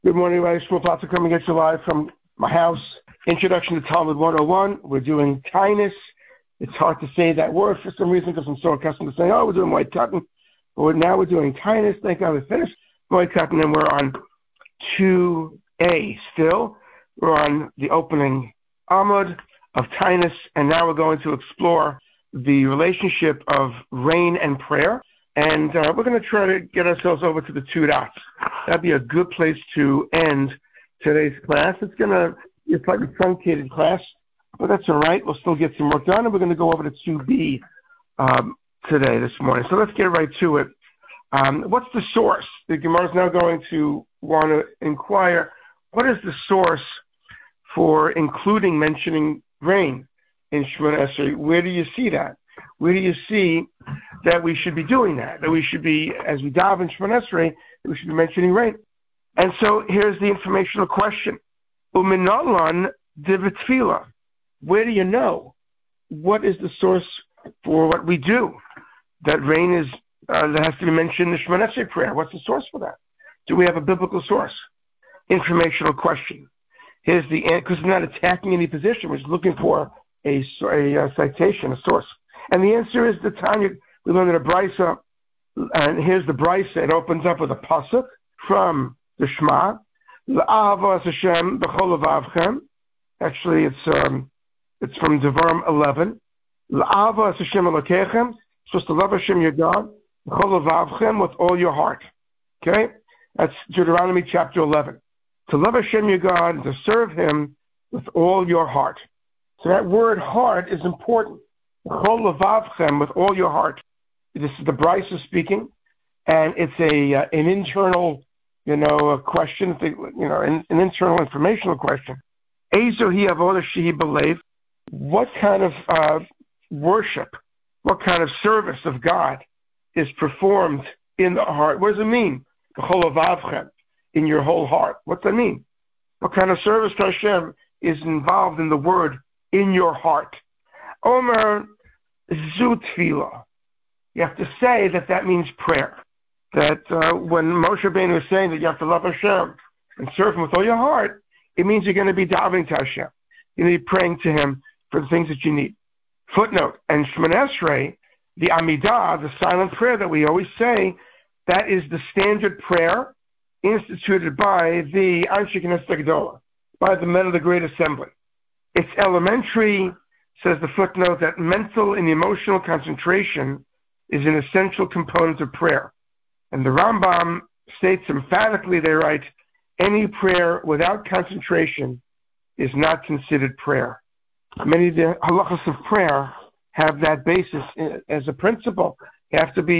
Good morning, everybody. Shmuel Platzer coming at you live from my house. Introduction to Talmud 101. We're doing kindness. It's hard to say that word for some reason because I'm so accustomed to saying, we're doing white cotton. But now we're doing kindness. Thank God we finished white cotton, and we're on 2A still. We're on the opening Amud of kindness, and now we're going to explore the relationship of rain and prayer. And we're going to try to get ourselves over to the two dots. That'd be a good place to end today's class. It's going to be a slightly truncated class, but that's all right. We'll still get some work done, and we're going to go over to 2B this morning. So let's get right to it. What's the source? The Gemara is now going to want to inquire, what is the source for including mentioning rain in Shemona Esrei? Where do you see that? Where do you see that we should be doing that? That we should be, as we dive in Shemona Esrei, that we should be mentioning rain. And so here's the informational question. Uminalan divitfila. Where do you know? What is the source for what we do? That rain is, that has to be mentioned in the Shemona Esrei prayer. What's the source for that? Do we have a biblical source? Informational question. Here's the answer, because we're not attacking any position. We're just looking for a citation, a source. And the answer is the Tanya. We learned in a Brisa, and here's the Brisa. It opens up with a pasuk from the Shema. L'Ahavas Hashem b'chol levavchem. Actually, it's from Devarim 11. L'Ahavas Hashem Elokechem. Supposed to love Hashem your God b'chol levavchem, with all your heart. Okay, that's Deuteronomy chapter 11. To love Hashem your God and to serve Him with all your heart. So that word "heart" is important. B'chol levavchem, with all your heart. This is the Brisa speaking, and it's an internal, question, an internal informational question. Ezohi avodah shehi belev. What kind of worship, what kind of service of God is performed in the heart? What does it mean? B'chol levavchem, in your whole heart. What's that mean? What kind of service to Hashem is involved in the word "in your heart"? Omer zu tefillah. You have to say that means prayer. That when Moshe Rabbeinu is saying that you have to love Hashem and serve Him with all your heart, it means you're going to be davening to Hashem. You're going to be praying to Him for the things that you need. Footnote, and Shemona Esrei, the Amidah, the silent prayer that we always say, that is the standard prayer instituted by the Anshe Knesset Gedolah, by the men of the Great Assembly. It's elementary, says the footnote, that mental and emotional concentration is an essential component of prayer. And the Rambam states emphatically, they write, any prayer without concentration is not considered prayer. Many of the halachas of prayer have that basis as a principle. You have to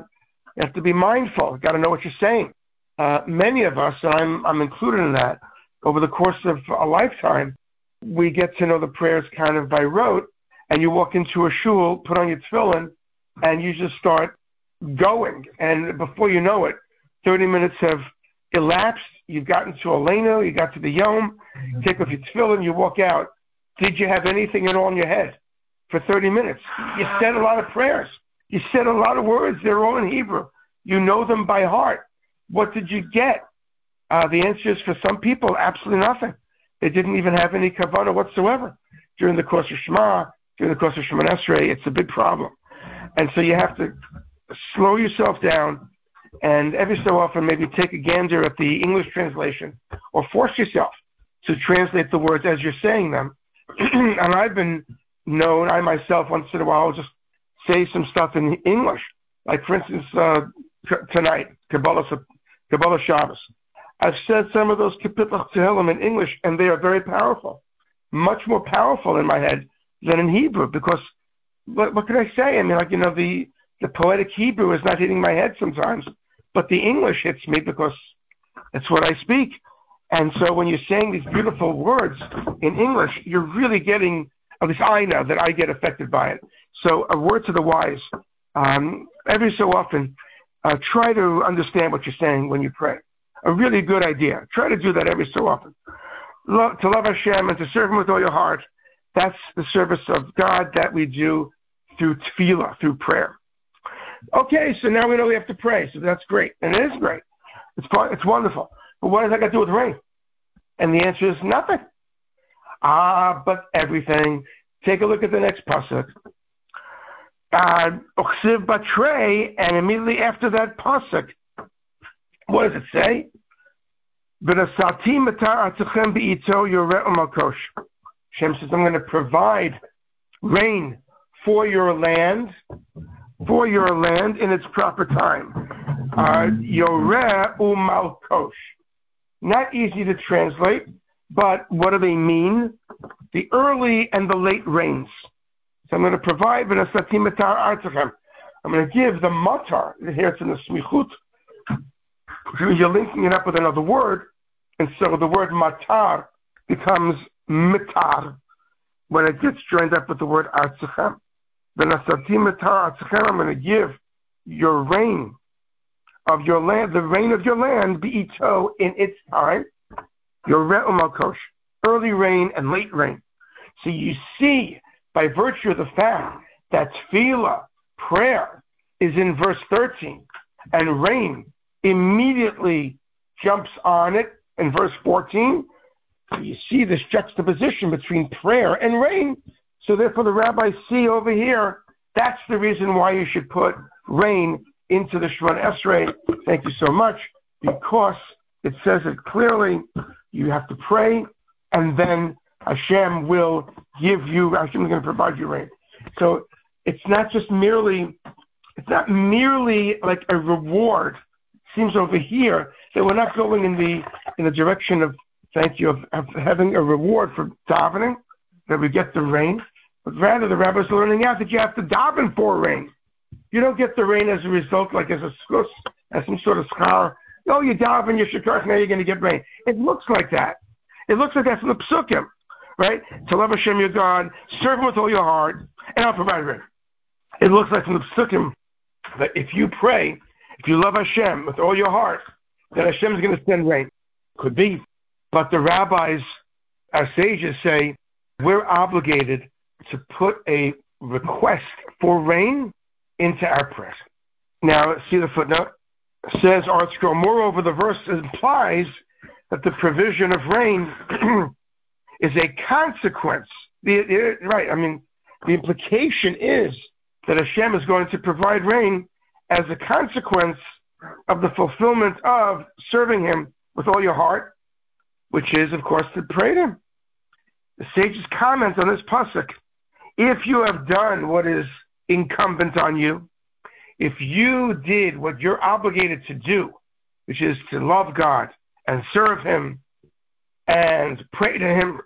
be mindful. You've got to know what you're saying. Many of us, and I'm included in that, over the course of a lifetime, we get to know the prayers kind of by rote, and you walk into a shul, put on your tefillin, and you just start going. And before you know it, 30 minutes have elapsed. You've gotten to Aleinu, you got to the Yom, you take off your tefillin, you walk out. Did you have anything at all in your head for 30 minutes? You said a lot of prayers. You said a lot of words. They're all in Hebrew. You know them by heart. What did you get? The answer is, for some people, absolutely nothing. They didn't even have any kavanah whatsoever. During the course of Shema, during the course of Shemona Esrei, it's a big problem. And so you have to slow yourself down and every so often maybe take a gander at the English translation, or force yourself to translate the words as you're saying them. And I've been known, I myself once in a while, just say some stuff in English. Like, for instance, tonight, Kabbalah Shabbos. I've said some of those Kapitach Tehillim in English, and they are very powerful. Much more powerful in my head than in Hebrew, because what can I say? I mean, the poetic Hebrew is not hitting my head sometimes, but the English hits me because it's what I speak. And so when you're saying these beautiful words in English, you're really getting, at least I know that I get affected by it. So a word to the wise, every so often, try to understand what you're saying when you pray. A really good idea. Try to do that every so often. To love Hashem and to serve Him with all your heart, that's the service of God that we do through tefillah, through prayer. Okay, so now we know we have to pray, so that's great, and it is great. It's wonderful. But what does that got to do with rain? And the answer is nothing. But everything. Take a look at the next pasuk. Uksiv Batrei, and immediately after that pasuk, what does it say? Hashem says, I'm going to provide rain for your land in its proper time. Yoreh umalkosh. Not easy to translate, but what do they mean? The early and the late rains. So I'm going to provide, I'm going to give the matar, here it's in the smichut, you're linking it up with another word, and so the word matar becomes mitar when it gets joined up with the word artzechem. I'm going to give your rain of your land, the rain of your land, be'ito, in its time, your re'umalkosh, early rain and late rain. So you see, by virtue of the fact that tefillah, prayer, is in verse 13, and rain immediately jumps on it in verse 14, so you see this juxtaposition between prayer and rain. So therefore the rabbis see over here, that's the reason why you should put rain into the Shemona Esrei. Thank you so much, because it says it clearly, you have to pray, and then Hashem will give you, Hashem is going to provide you rain. So it's not merely like a reward. It seems over here that we're not going in the direction of, thank you, of having a reward for davening, that we get the rain, but rather the rabbis are learning out that you have to daven for rain. You don't get the rain as a result, like as a skus, as some sort of schar. Oh, you daven, you shekar, now you're going to get rain. It looks like that. It looks like that's in the psukim, right? To love Hashem your God, serve Him with all your heart, and I'll provide rain. It looks like from the psukim that if you pray, if you love Hashem with all your heart, that Hashem is going to send rain. Could be. But the rabbis, our sages say, we're obligated to put a request for rain into our prayers. Now, see the footnote? It says, ArtScroll, moreover, the verse implies that the provision of rain is a consequence. Right, I mean, the implication is that Hashem is going to provide rain as a consequence of the fulfillment of serving Him with all your heart, which is, of course, to pray to Him. The sages comment on this pasuk, if you have done what is incumbent on you, if you did what you're obligated to do, which is to love God and serve Him and pray to Him,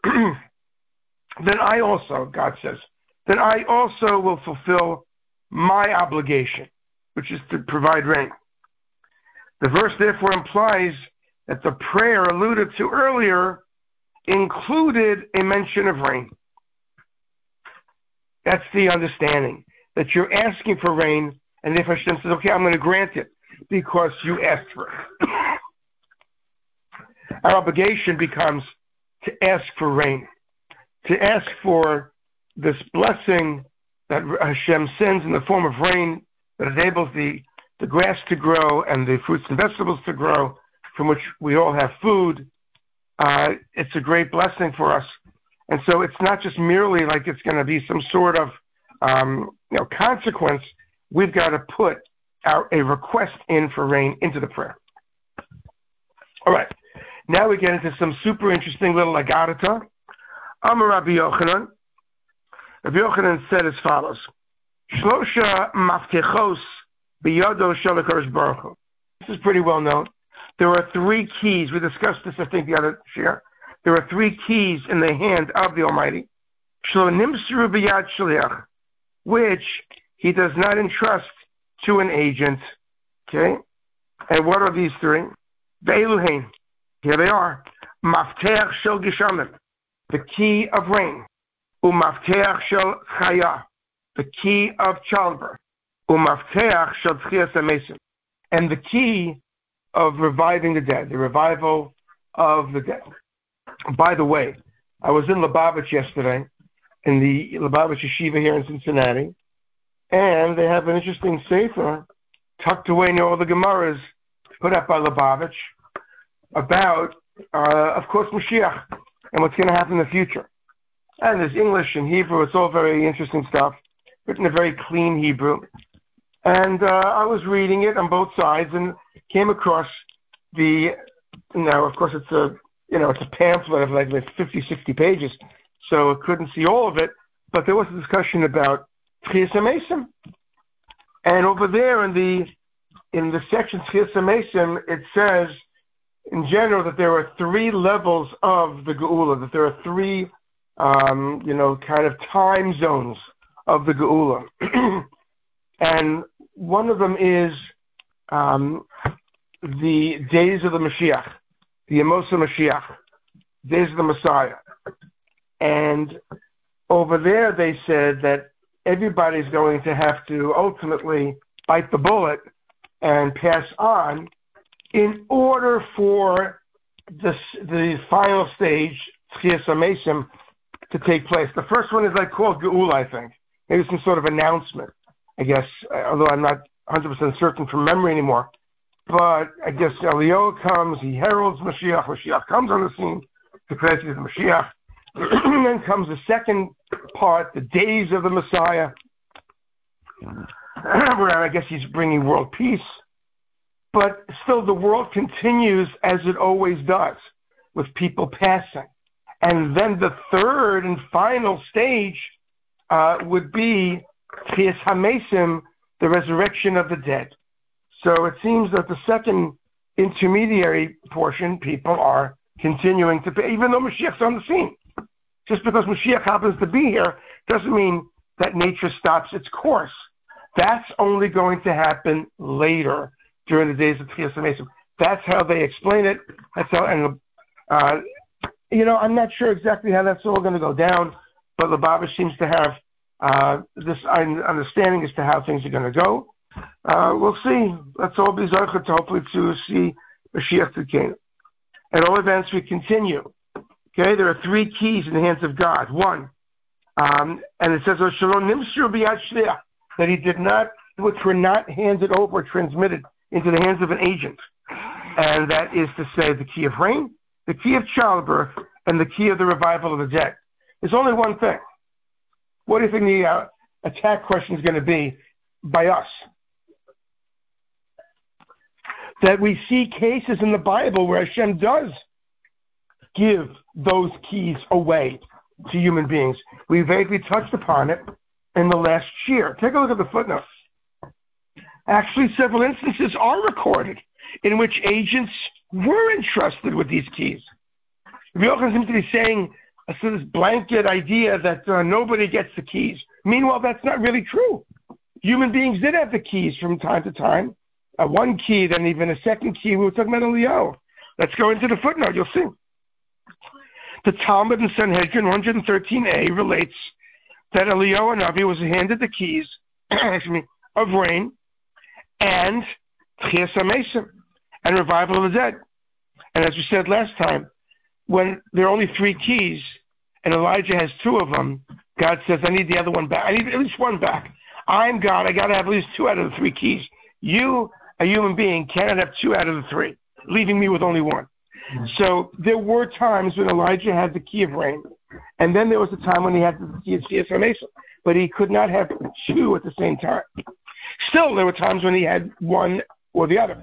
then I also, God says, then I also will fulfill my obligation, which is to provide rain. The verse therefore implies that the prayer alluded to earlier included a mention of rain. That's the understanding, that you're asking for rain, and if Hashem says, okay, I'm going to grant it because you asked for it. Our obligation becomes to ask for rain, to ask for this blessing that Hashem sends in the form of rain that enables the grass to grow and the fruits and vegetables to grow, from which we all have food. It's a great blessing for us. And so it's not just merely like it's going to be some sort of consequence. We've got to put a request in for rain into the prayer. All right. Now we get into some super interesting little agarata. Amar Rabbi Yochanan. Rabbi Yochanan said as follows: Shlosha maftechos biyado shel HaKadosh Baruch Hu. This is pretty well known. There are three keys. We discussed this, I think, the other year. There are three keys in the hand of the Almighty, Shlo nimsru biyad shliach, which He does not entrust to an agent. Okay? And what are these three? Ve'eluhein. Here they are. Mafteach shel gishamim, the key of rain. Umafteach shel chaya, the key of childbirth. Umafteach shel tchias hamesim, and the key of reviving the dead, the revival of the dead. By the way, I was in Lubavitch yesterday, in the Lubavitch Yeshiva here in Cincinnati, and they have an interesting sefer tucked away near all the Gemaras put up by Lubavitch. about, of course, Mashiach and what's going to happen in the future. And there's English and Hebrew. It's all very interesting stuff, written in very clean Hebrew. And I was reading it on both sides and came across of course, it's a pamphlet of like 50, 60 pages, so I couldn't see all of it, but there was a discussion about Tchias HaMesim. And over there in the section Tchias HaMesim, it says, in general, that there are three levels of the Geula, that there are three, kind of time zones of the Geula. And one of them is the days of the Mashiach, the Yemos HaMashiach, days of the Messiah. And over there they said that everybody's going to have to ultimately bite the bullet and pass on in order for the final stage, Tchias HaMesim, to take place. The first one is called Geula, I think. Maybe some sort of announcement, I guess, although I'm not 100% certain from memory anymore. But I guess Eliyahu comes, he heralds Mashiach. Mashiach comes on the scene, declares he's the Mashiach. And then comes the second part, the days of the Messiah, where I guess he's bringing world peace. But still, the world continues as it always does, with people passing. And then the third and final stage would be Tchias HaMesim, the resurrection of the dead. So it seems that the second intermediary portion, people are continuing to pay, even though Mashiach's on the scene. Just because Mashiach happens to be here doesn't mean that nature stops its course. That's only going to happen later during the days of Tchias HaMesim. That's how they explain it. That's how, and I'm not sure exactly how that's all going to go down, but Lubavitch seems to have this understanding as to how things are going to go. We'll see. Let's all be Zarcha hopefully to see Mashiach Tzidkenu. At all events, we continue. Okay, there are three keys in the hands of God. One, and it says, that he did not, which were not handed over or transmitted into the hands of an agent. And that is to say the key of rain, the key of childbirth, and the key of the revival of the dead. There's only one thing. What do you think the attack question is going to be by us? That we see cases in the Bible where Hashem does give those keys away to human beings. We vaguely touched upon it in the last year. Take a look at the footnotes. Actually, several instances are recorded in which agents were entrusted with these keys. Yochanan seems to be saying this blanket idea that nobody gets the keys. Meanwhile, that's not really true. Human beings did have the keys from time to time. One key, then even a second key. We were talking about Eliyahu. Let's go into the footnote. You'll see. The Talmud in Sanhedrin 113a relates that Eliyahu Hanavi was handed the keys of rain and Tchias HaMesim and revival of the dead. And as we said last time, when there are only three keys and Elijah has two of them, God says, I need the other one back. I need at least one back. I'm God. I got to have at least two out of the three keys. You, a human being, cannot have two out of the three, leaving me with only one. So there were times when Elijah had the key of rain, and then there was a time when he had the key of Tchias HaMesim, but he could not have two at the same time. Still, there were times when he had one or the other.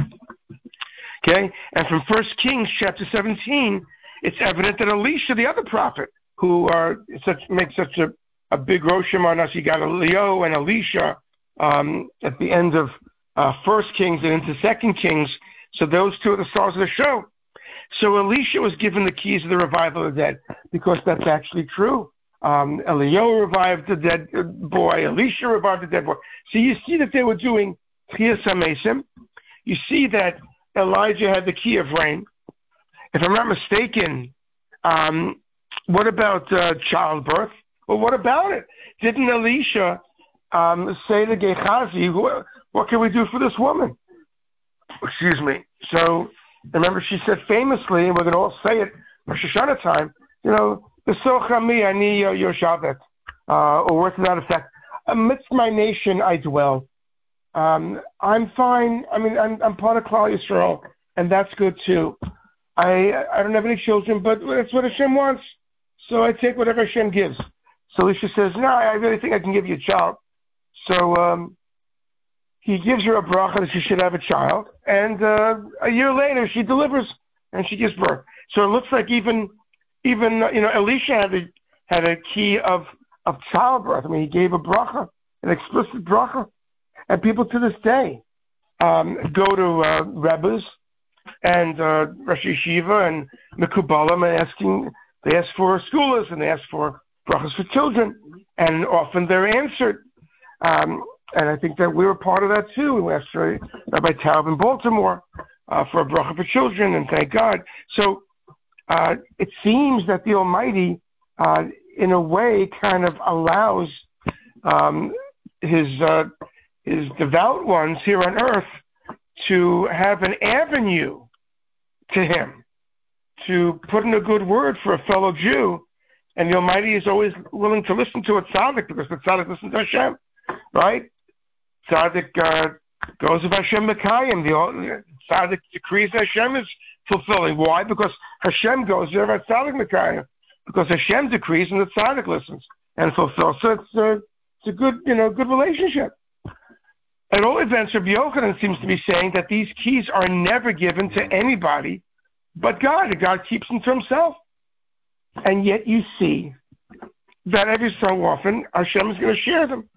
Okay? And from 1 Kings chapter 17, it's evident that Elisha, the other prophet, who makes such a big roshim on us, you got Eliyahu and Elisha at the end of 1 Kings and into 2 Kings, so those two are the stars of the show. So Elisha was given the keys of the revival of the dead, because that's actually true. Eliyahu revived the dead boy. Elisha revived the dead boy. So you see that they were doing Tchias HaMesim. You see that Elijah had the key of rain. If I'm not mistaken, what about childbirth? Well, what about it? Didn't Elisha say to Gehazi, what can we do for this woman? Excuse me. So remember, she said famously, and we're going to all say it, Rosh Hashanah time, Besocha mi ani yoshavet, or words to that effect. Amidst my nation I dwell. I'm fine. I mean, I'm part of Klal Yisrael. and that's good too. I don't have any children, but that's what Hashem wants, so I take whatever Hashem gives. So Elisha says, no, I really think I can give you a child. So he gives her a bracha that she should have a child, and a year later she delivers and she gives birth. So it looks like even Elisha had a key of childbirth. I mean, he gave a bracha, an explicit bracha, and people to this day go to Rebbes and Rosh Yeshiva and Mekubalim and they ask for schoolas and they ask for brachas for children, and often they're answered. And I think that we were part of that too. We asked for Rabbi Taub in Baltimore for a bracha for children, and thank God. So it seems that the Almighty, in a way, kind of allows his devout ones here on earth to have an avenue to Him, to put in a good word for a fellow Jew. And the Almighty is always willing to listen to a tzaddik, because the tzaddik listens to Hashem, right? Tzaddik goes with Hashem Mekayim. The tzaddik decrees Hashem is fulfilling. Why? Because Hashem goes wherever tzaddik Mekayim. Because Hashem decrees and the tzaddik listens and fulfills. So it's a good, good relationship. At all events, Rabbi Yochanan seems to be saying that these keys are never given to anybody but God. God keeps them to Himself. And yet you see that every so often Hashem is going to share them.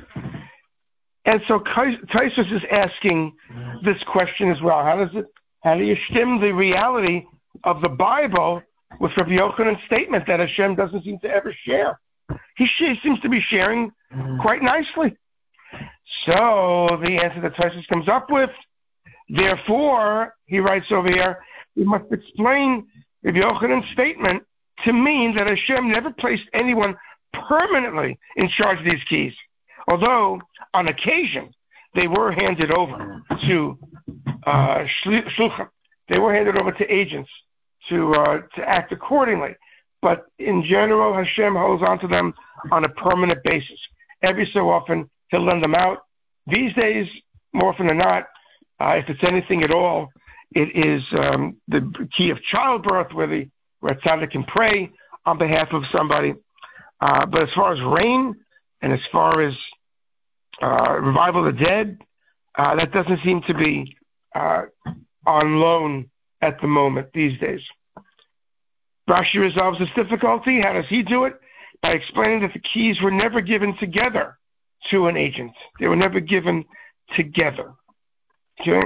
And so Taisus is asking this question as well. How do you stem the reality of the Bible with Rabbi Yochanan's statement that Hashem doesn't seem to ever share? He seems to be sharing quite nicely. So the answer that Taisus comes up with, therefore, he writes over here, we must explain Rabbi Yochanan's statement to mean that Hashem never placed anyone permanently in charge of these keys. Although, on occasion, they were handed over to shluchim. They were handed over to agents to act accordingly. But in general, Hashem holds on to them on a permanent basis. Every so often, He'll lend them out. These days, more often than not, if it's anything at all, it is the key of childbirth, where a tzaddik can pray on behalf of somebody. But as far as rain and as far as revival of the dead, that doesn't seem to be on loan at the moment these days. Rashi resolves this difficulty. How does he do it? By explaining that the keys were never given together to an agent. They were never given together. Okay?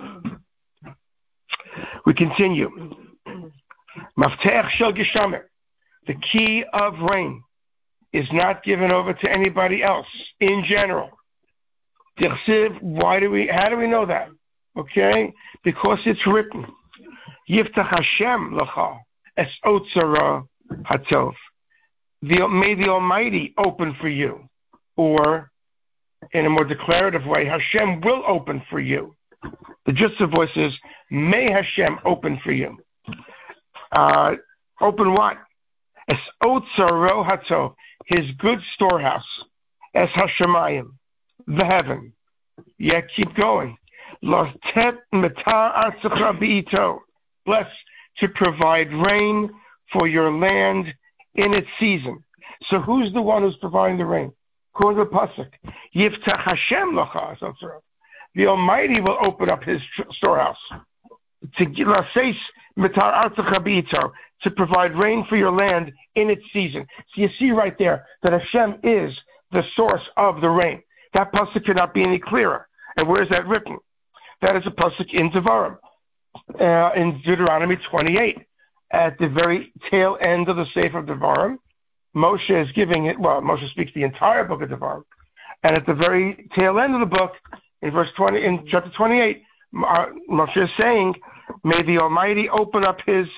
We continue. Mafteach shel geshamer. The key of rain is not given over to anybody else in general. How do we know that? Okay? Because it's written. Yiftach Hashem lecha es otzara hatov. May the Almighty open for you. Or, in a more declarative way, Hashem will open for you. The gist of voice is, may Hashem open for you. Open what? Es otzaro hatov, His good storehouse. Es hashamayim, the heaven. Yeah, keep going. Lotet metar artzecha beito. Bless to provide rain for your land in its season. So who's the one who's providing the rain? According to the pasuk, Yiftach Hashem lacha. The Almighty will open up His storehouse to provide rain for your land in its season. So you see right there that Hashem is the source of the rain. That pasuk cannot be any clearer. And where is that written? That is a pasuk in Devarim, in Deuteronomy 28. At the very tail end of the Sefer of Devarim, Moshe is giving it, Moshe speaks the entire book of Devarim. And at the very tail end of the book, in chapter 28, Moshe is saying, may the Almighty open up His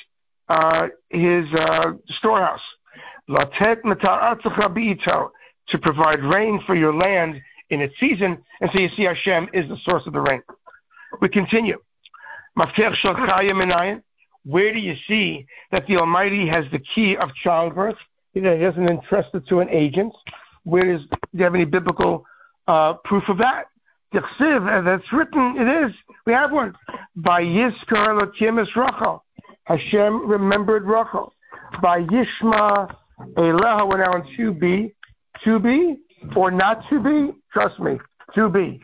storehouse, Latet metar artzecha beito, to provide rain for your land in its season. And so you see Hashem is the source of the rain. We continue. Mafteach shel chaya minayin. Where do you see that the Almighty has the key of childbirth? He doesn't entrust it to an agent. Do you have any biblical proof of that? That's written, it is. We have one. By Yizkar Elokim es Rachel. Hashem remembered Rachel. By Yishma Eleha, we're now in 2b. 2b or not to be? Trust me, 2b.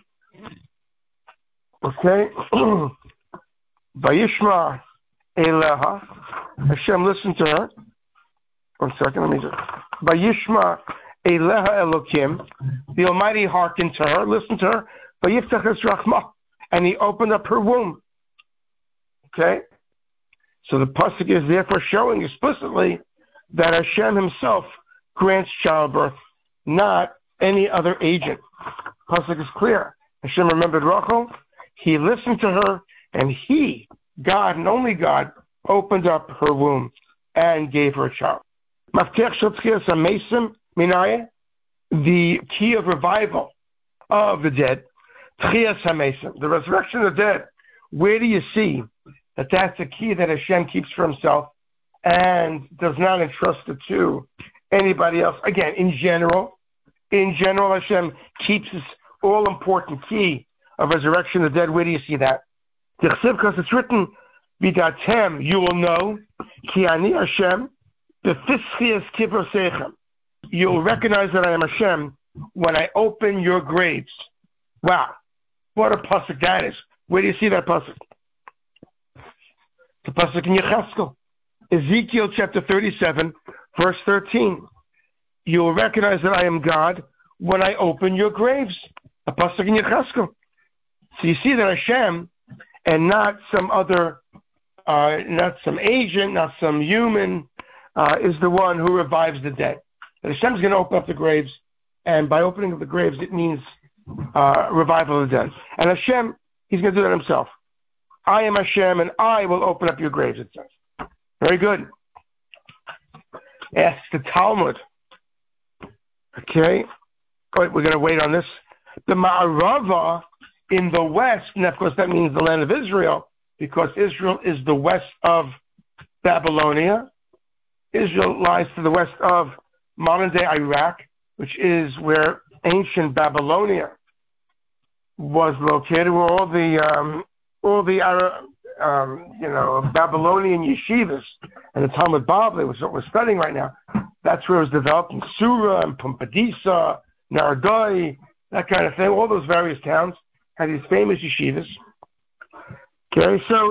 Okay? By Yishma Eleha. Hashem listened to her. 1 second, let me just. By Yishma Eleha Elokim. The Almighty hearkened to her, listened to her. By Yiftach es Rachma. And he opened up her womb. Okay? So the pasuk is therefore showing explicitly that Hashem himself grants childbirth, not any other agent. Pasuk is clear. Hashem remembered Rachel, he listened to her, and he, God and only God, opened up her womb and gave her a child. The key of revival of the dead, the resurrection of the dead. Where do you see that that's a key that Hashem keeps for himself and does not entrust it to anybody else? Again, in general, Hashem keeps this all-important key of resurrection of the dead. Where do you see that? Because it's written, Vidatem, you will know, Ki ani Hashem, befischias kivrosechem. You'll recognize that I am Hashem when I open your graves. Wow, what a pasuk that is. Where do you see that pasuk? The pasuk in Yecheskel, Ezekiel chapter 37, verse 13. You will recognize that I am God when I open your graves. A pasuk in Yecheskel. So you see that Hashem, and not some other, not some agent, not some human, is the one who revives the dead. That Hashem's going to open up the graves, and by opening up the graves, it means revival of the dead. And Hashem, he's going to do that himself. I am Hashem, and I will open up your graves, it says. Very good. Ask the Talmud. Okay. We're going to wait on this. The Ma'arava in the west, and of course that means the land of Israel, because Israel is the west of Babylonia. Israel lies to the west of modern-day Iraq, which is where ancient Babylonia was located, where all the Babylonian yeshivas and the Talmud Bavli, which is what we're studying right now, that's where it was developed in Sura and Pumbedisa, Naradoi, that kind of thing. All those various towns had these famous yeshivas. Okay, so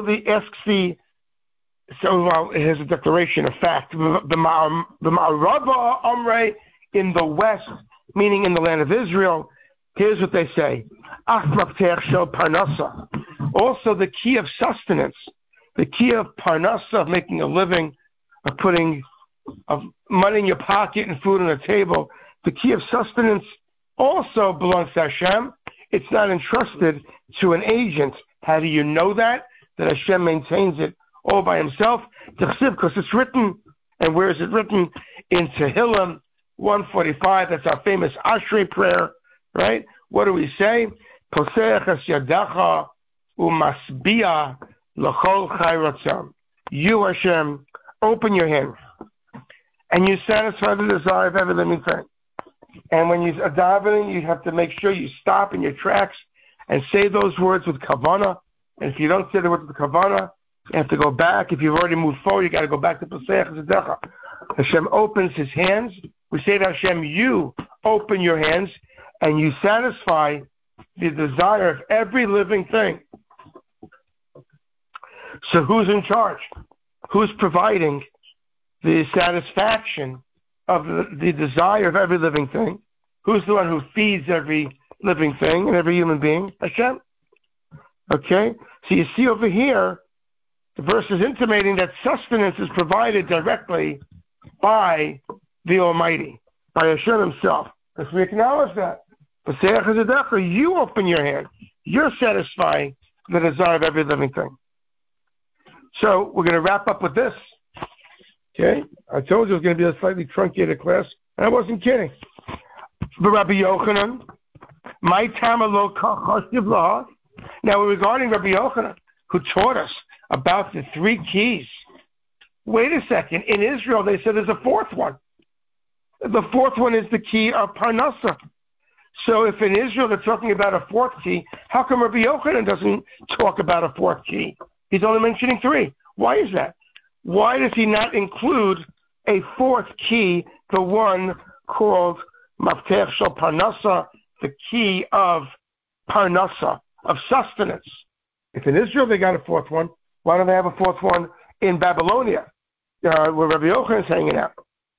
here's a declaration of fact. The Ma'arava Amre in the west, meaning in the land of Israel, here's what they say. Also the key of sustenance, the key of parnasa, of making a living, of putting money in your pocket and food on the table, the key of sustenance also belongs to Hashem. It's not entrusted to an agent. How do you know that? That Hashem maintains it all by himself? Because it's written, and where is it written? In Tehillim 145, that's our famous Ashrei prayer, right? What do we say? Poseach es yadacha umasbia l'chol chai ratzon. You, Hashem, open your hand, and you satisfy the desire of every living thing. And when you're davening, you have to make sure you stop in your tracks and say those words with kavanah. And if you don't say the words with kavanah, you have to go back. If you've already moved forward, you got to go back to Poseach es yadacha. Hashem opens his hands. We say to Hashem, you open your hands and you satisfy the desire of every living thing. So who's in charge? Who's providing the satisfaction of the desire of every living thing? Who's the one who feeds every living thing and every human being? Hashem. Okay? So you see over here, the verse is intimating that sustenance is provided directly by the Almighty, by Hashem himself. Because we acknowledge that. You open your hand. You're satisfying the desire of every living thing. So we're going to wrap up with this. Okay? I told you it was going to be a slightly truncated class, and I wasn't kidding. But Rabbi Yochanan, my tamalo kachashiv laha. Now regarding Rabbi Yochanan, who taught us about the three keys. Wait a second. In Israel, they said there's a fourth one. The fourth one is the key of parnasa. So if in Israel they're talking about a fourth key, how come Rabbi Yochanan doesn't talk about a fourth key? He's only mentioning three. Why is that? Why does he not include a fourth key, the one called Maftech Shel Parnasa, the key of Parnasa, of sustenance? If in Israel they got a fourth one, why don't they have a fourth one in Babylonia, where Rabbi Yochanan is hanging out?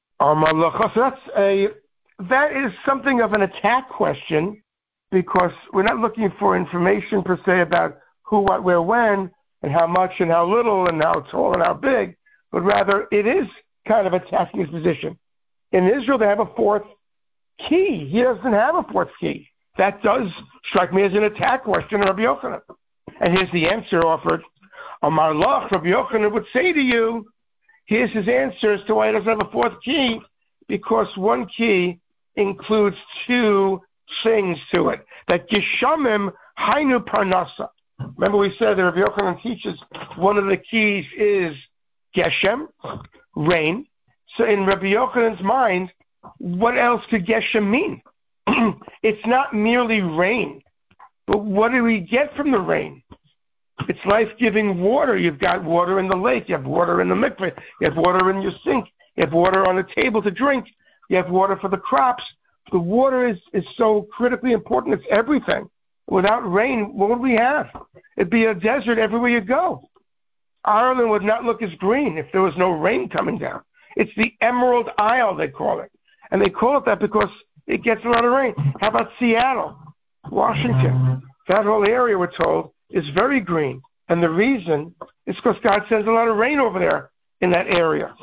So that is something of an attack question, because we're not looking for information per se about who, what, where, when, and how much and how little and how tall and how big, but rather it is kind of attacking his position. In Israel, they have a fourth key. He doesn't have a fourth key. That does strike me as an attack question of Rabbi Yochanan. And here's the answer offered. Amar Lach, Rabbi Yochanan would say to you, here's his answer as to why he doesn't have a fourth key, because one key includes two things to it. That Geshamim Hainu Parnasa. Remember we said that Rabbi Yochanan teaches one of the keys is Geshem, rain. So in Rabbi Yochanan's mind, what else could Geshem mean? It's not merely rain, but what do we get from the rain? It's life-giving water. You've got water in the lake. You have water in the mikveh. You have water in your sink. You have water on the table to drink. You have water for the crops. The water is so critically important. It's everything. Without rain, what would we have? It'd be a desert everywhere you go. Ireland would not look as green if there was no rain coming down. It's the Emerald Isle, they call it. And they call it that because it gets a lot of rain. How about Seattle, Washington? That whole area, we're told, is very green. And the reason is because God sends a lot of rain over there in that area.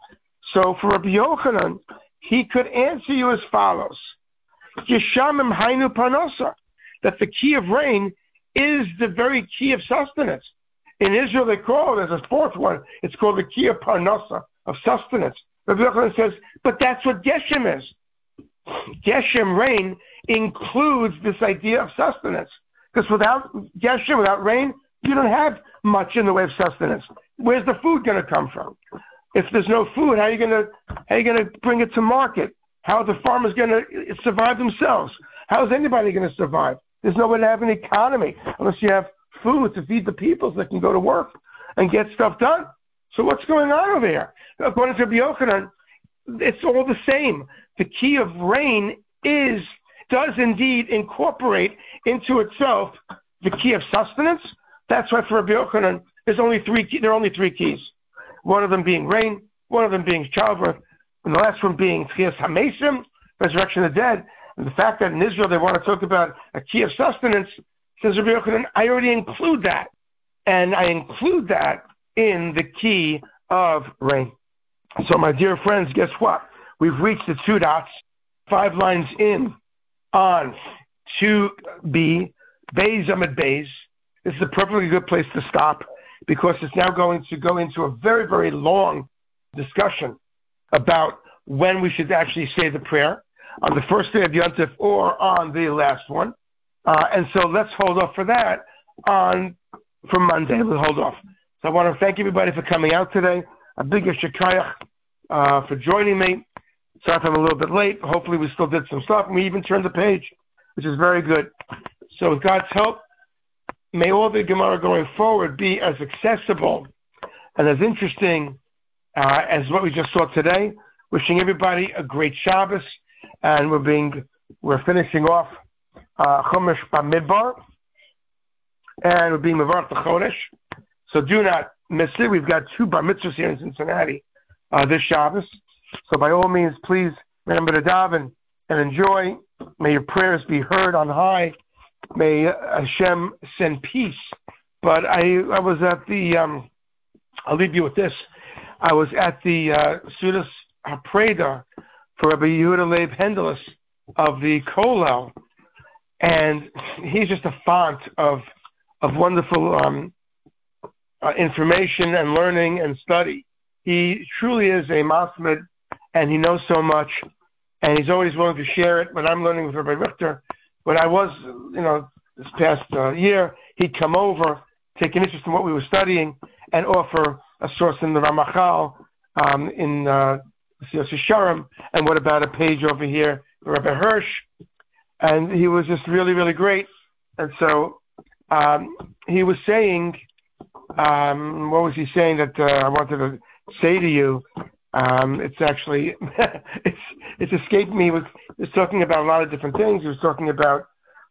So for Rabbi Yochanan, he could answer you as follows. Yeshamim Hainu Parnasa, that the key of rain is the very key of sustenance. In Israel, they call it, there's a fourth one, it's called the key of Parnasa, of sustenance. Rabbi Yochanan says, but that's what Geshem is. Geshem, rain, includes this idea of sustenance. Because without Geshem, without rain, you don't have much in the way of sustenance. Where's the food going to come from? If there's no food, how are you going to bring it to market? How are the farmers going to survive themselves? How is anybody going to survive? There's no way to have an economy unless you have food to feed the people so they can go to work and get stuff done. So what's going on over here? According to Rabbi Yochanan, it's all the same. The key of rain does indeed incorporate into itself the key of sustenance. That's why for Rabbi Yochanan, there are only three keys. One of them being rain, one of them being childbirth, and the last one being Tchias HaMesim, resurrection of the dead. And the fact that in Israel they want to talk about a key of sustenance, says Rabbi Yochanan, I already include that. And I include that in the key of rain. So my dear friends, guess what? We've reached the 2 dots, 5 lines in on 2b, Beis Amid Beis. This is a perfectly good place to stop because it's now going to go into a very, very long discussion about when we should actually say the prayer, on the first day of Yom Tov or on the last one. And so let's hold off for that for Monday. We'll hold off. So I want to thank everybody for coming out today. A big shekayach for joining me. Sorry if I'm a little bit late. Hopefully we still did some stuff. And we even turned the page, which is very good. So with God's help, may all the Gemara going forward be as accessible and as interesting as what we just saw today. Wishing everybody a great Shabbos. And we're finishing off Chumash Bamidbar. And we're being Mevarach the Chodesh. So do not miss it. We've got 2 bar mitzvahs here in Cincinnati this Shabbos. So by all means, please remember to daven and enjoy. May your prayers be heard on high. May Hashem send peace. But I was at the, I'll leave you with this. I was at the Sudas HaPreda for Rabbi Yehuda Leib Hendelis of the Kollel. And he's just a font of wonderful information and learning and study. He truly is a Masmid, and he knows so much, and he's always willing to share it. When I'm learning with Rabbi Richter, when I was, this past year, he'd come over, take an interest in what we were studying, and offer a source in the Ramachal, in Siyos Yesharim, and what about a page over here for Rabbi Hirsch. and he was just really, really great. And so he was saying, what was he saying that I wanted to say to you? It's actually, it's escaped me. He was talking about a lot of different things. He was talking about,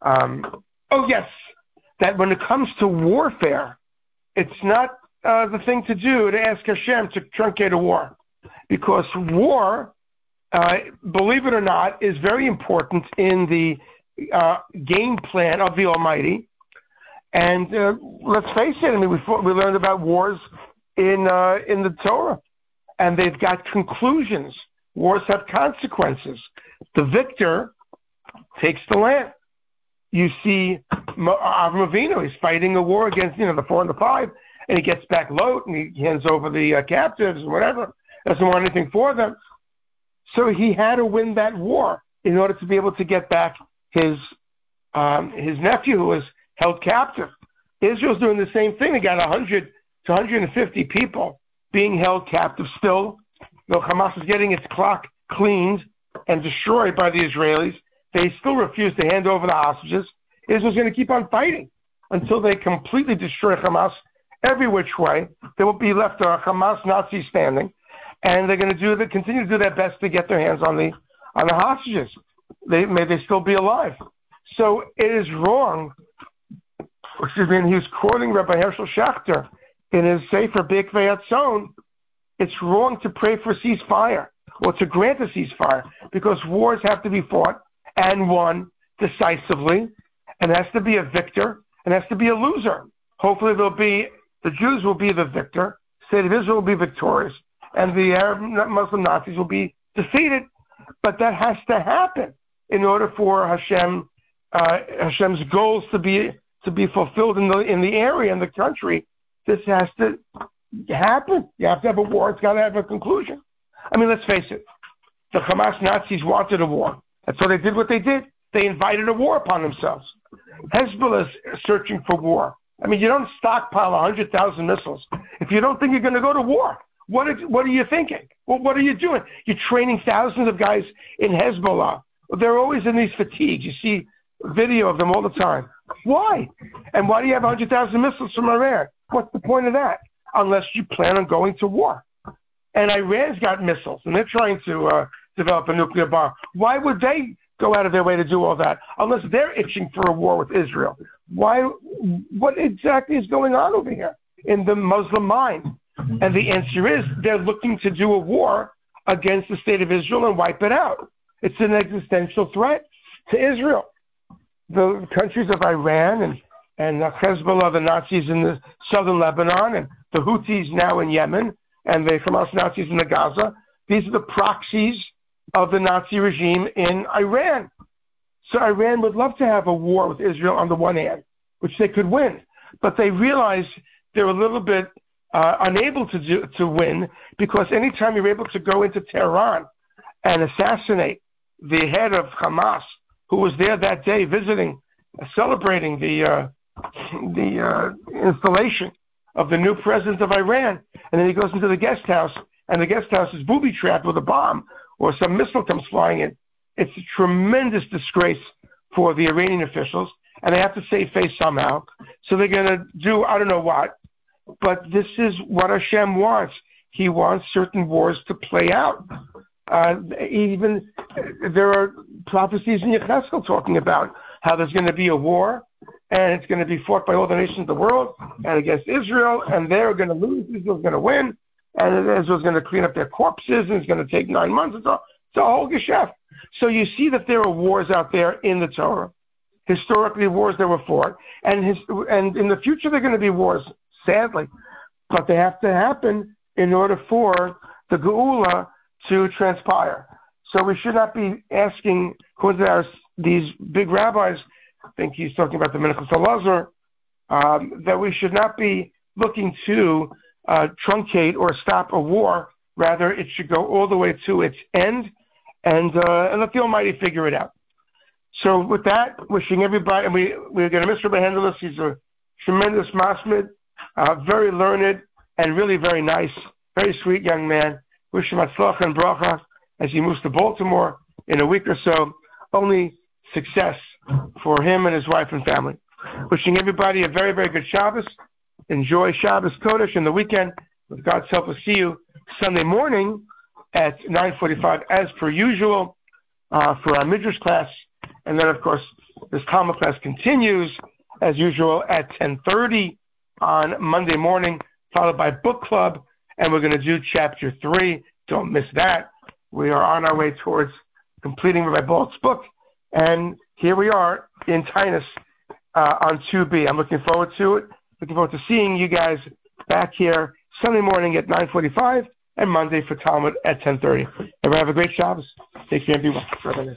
that when it comes to warfare, it's not the thing to do to ask Hashem to truncate a war. Because war, believe it or not, is very important in the game plan of the Almighty. And let's face it, I mean, we learned about wars in the Torah. And they've got conclusions. Wars have consequences. The victor takes the land. You see Avram Avinu, he's fighting a war against, the 4 and the 5, and he gets back Lot, and he hands over the captives and whatever. Doesn't want anything for them. So he had to win that war in order to be able to get back his nephew who was held captive. Israel's doing the same thing. They got 100 to 150 people being held captive still. Though Hamas is getting its clock cleaned and destroyed by the Israelis, they still refuse to hand over the hostages. Israel's going to keep on fighting until they completely destroy Hamas every which way. There will be left a Hamas Nazi standing, and they're going to continue to do their best to get their hands on the hostages. May they still be alive. So it is wrong. And he was quoting Rabbi Hershel Schachter in his Sefer B'Ikvei Hatzon. It's wrong to pray for ceasefire or to grant a ceasefire because wars have to be fought and won decisively, and there has to be a victor and there has to be a loser. Hopefully the Jews will be the victor, the state of Israel will be victorious, and the Arab Muslim Nazis will be defeated. But that has to happen in order for Hashem's goals to be fulfilled in the area, in the country. This has to happen. You have to have a war. It's got to have a conclusion. I mean, let's face it. The Hamas Nazis wanted a war. And so they did what they did. They invited a war upon themselves. Hezbollah is searching for war. I mean, you don't stockpile 100,000 missiles if you don't think you're going to go to war. What are you thinking? Well, what are you doing? You're training thousands of guys in Hezbollah. They're always in these fatigues. You see video of them all the time. Why? And why do you have 100,000 missiles from Iran? What's the point of that? Unless you plan on going to war. And Iran's got missiles, and they're trying to develop a nuclear bomb. Why would they go out of their way to do all that unless they're itching for a war with Israel? Why? What exactly is going on over here in the Muslim mind? And the answer is they're looking to do a war against the state of Israel and wipe it out. It's an existential threat to Israel. The countries of Iran and Hezbollah, the Nazis in the southern Lebanon, and the Houthis now in Yemen, and the Hamas Nazis in the Gaza, these are the proxies of the Nazi regime in Iran. So Iran would love to have a war with Israel on the one hand, which they could win. But they realize they're a little bit unable to win, because anytime you're able to go into Tehran and assassinate the head of Hamas, who was there that day visiting, celebrating the installation of the new president of Iran, and then he goes into the guest house, and the guest house is booby-trapped with a bomb, or some missile comes flying in. It's a tremendous disgrace for the Iranian officials, and they have to save face somehow. So they're going to do I don't know what, but this is what Hashem wants. He wants certain wars to play out. Even there are prophecies in Yechezkel talking about how there's going to be a war, and it's going to be fought by all the nations of the world and against Israel, and they're going to lose. Israel's going to win, and Israel's going to clean up their corpses, and it's going to take 9 months. It's a whole geschäft. So you see that there are wars out there in the Torah, historically wars that were fought, and in the future there are going to be wars, sadly, but they have to happen in order for the Geula to transpire. So we should not be asking, according to these big rabbis, I think he's talking about the Minchas Elazar, that we should not be looking to truncate or stop a war. Rather, it should go all the way to its end, and let the Almighty figure it out. So with that, wishing everybody, and we're going to miss Rabbi Hendelis. He's a tremendous masmid, very learned, and really very nice, very sweet young man. Wish him atzlacha and bracha as he moves to Baltimore in a week or so. Only success for him and his wife and family. Wishing everybody a very, very good Shabbos. Enjoy Shabbos Kodesh and the weekend. With God's help, we'll see you Sunday morning at 9:45 as per usual for our Midrash class. And then, of course, this Talmud class continues as usual at 10:30 on Monday morning, followed by book club. And we're going to do chapter 3. Don't miss that. We are on our way towards completing Rabbi Balt's book. And here we are in Tainus on 2B. I'm looking forward to it. Looking forward to seeing you guys back here Sunday morning at 9:45 and Monday for Talmud at 10:30. Everyone have a great Shabbos. Take care and be well.